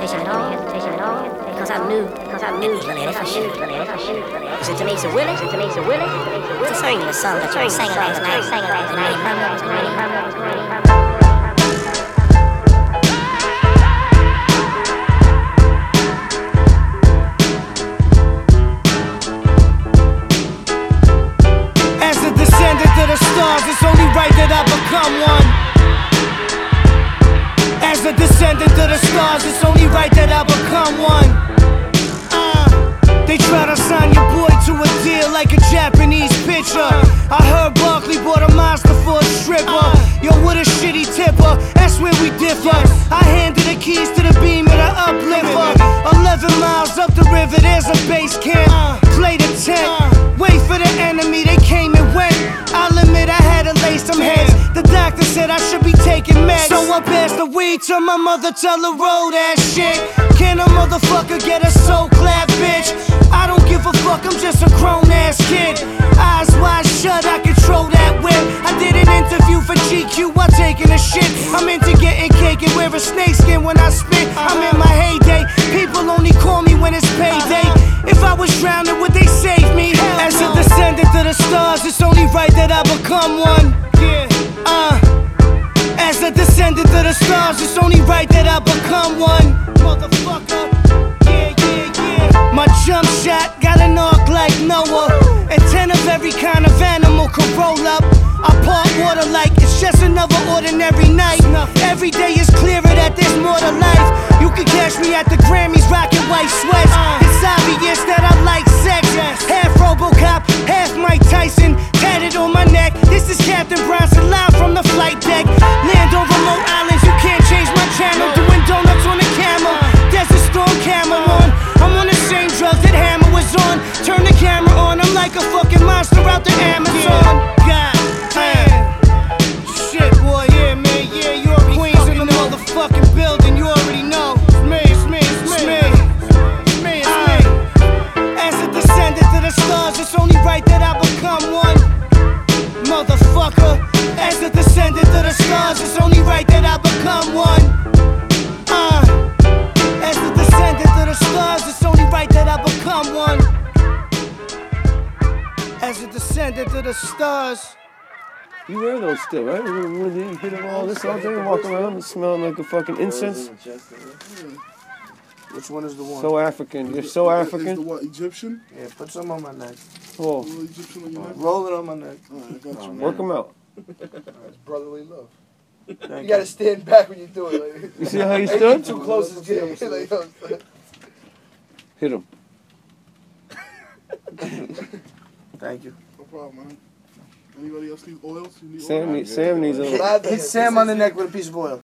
hesitation at all. Because I knew really that shit. Listen to me, so Willie. It's a song, the song that you sang last night. As a descendant of the stars, it's only right that I become one. As a descendant of the stars, it's only right that I become one. They try to sign your boy to a deal like a Japanese pitcher. I heard Barkley bought a monster for a stripper. Yo, what a shitty tipper, that's where we differ. I handed the keys to the beam of the uplifter. 11 miles up the river, there's a base camp. Play the tent, wait for the enemy, they came and went. I'll admit I had to lay some heads. The doctor said I should be taking meds. So I passed the weed to my mother, tell her roll that shit. Can a motherfucker get a soul clap, bitch? I don't give a fuck, I'm just a grown ass kid. Eyes wide shut, I control that whip. I did an interview for GQ while taking a shit. I'm into getting cake and wear a snakeskin when I spit. I'm in my heyday, people only call me when it's payday. If I was drowning, would they save me? As a descendant of the stars, it's only right that I become one. As a descendant of the stars, it's only right that I become one. Motherfucker, yeah. My jump shot got an arc like Noah, and 10 of every kind of animal could roll up. I part water like it's just another ordinary night. Every day is clearer that there's more to life. You can catch me at the Grammys rocking white sweats. It's obvious that I like sex. Half Robocop, half Mike Tyson, tatted on my neck. This is Captain Bronson live from the flight deck. Land on remote islands, you can't change my channel. Doing donuts on the camel, Desert Storm camera on. I'm on the same drugs that Hammer was on. Turn the camera on, I'm like a fucking monster out the Amazon. God damn. Shit, boy, yeah, man, yeah, you're Queens in the motherfucking building, you already know. It's me. As a descendant of the stars, it's only right that I become one. Motherfucker, as a descendant of the stars, it's only right that I become one. As a descendant of the stars, it's only right that I become one. As a descendant of the stars. You wear those still, right? You hit them all this all day and walk around smelling like a fucking incense. Which one is the one? So African. You're so African. Is the what, Egyptian? Yeah, put some on my neck. Oh. Egyptian on your neck? Roll it on my neck. Alright, I got you. Work them out. It's brotherly love. You gotta stand back when you do it. Like, You see how he ain't stood? too close to Jim. Like, Hit him. thank you. No problem, man. Anybody else need oils? You need Sam oil? needs a little. Hit Sam on the neck with a piece of oil.